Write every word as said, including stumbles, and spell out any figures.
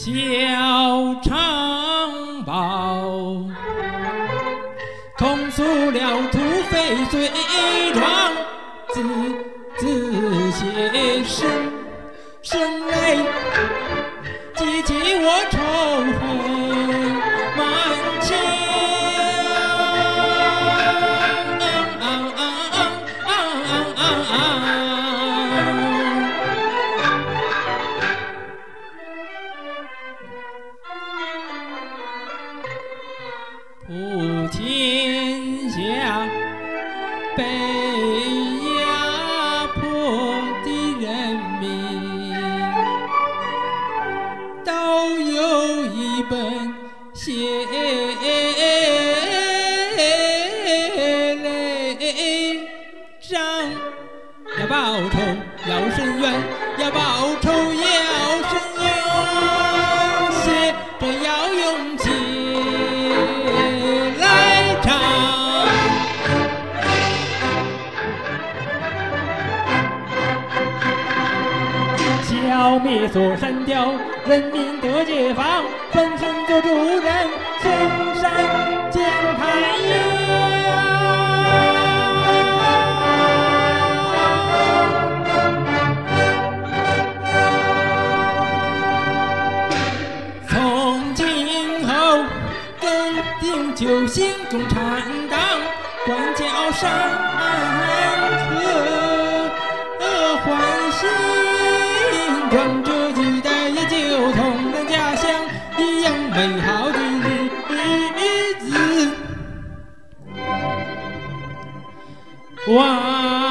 小长袍，控诉了土匪罪状，字字写实，声泪激起我仇恨满腔。普天下被压迫的人民，都有一本血泪账，要报仇要伸冤，要报仇要伸冤，写着要用血来偿。消灭所删掉，人民得解放，粉身做主人，孙山见太阳。从今后更定就行共产党，官教山河欢喜，装着期待也就同咱家乡一样美好的日子。哇